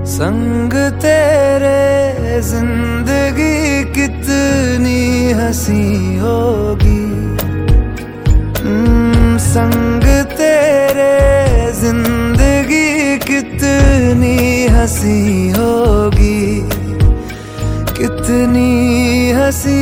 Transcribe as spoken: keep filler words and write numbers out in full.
संग तेरे जिंदगी कितनी हंसी होगी। हम्म, संग तेरे जिंदगी कितनी हंसी होगी, कितनी हंसी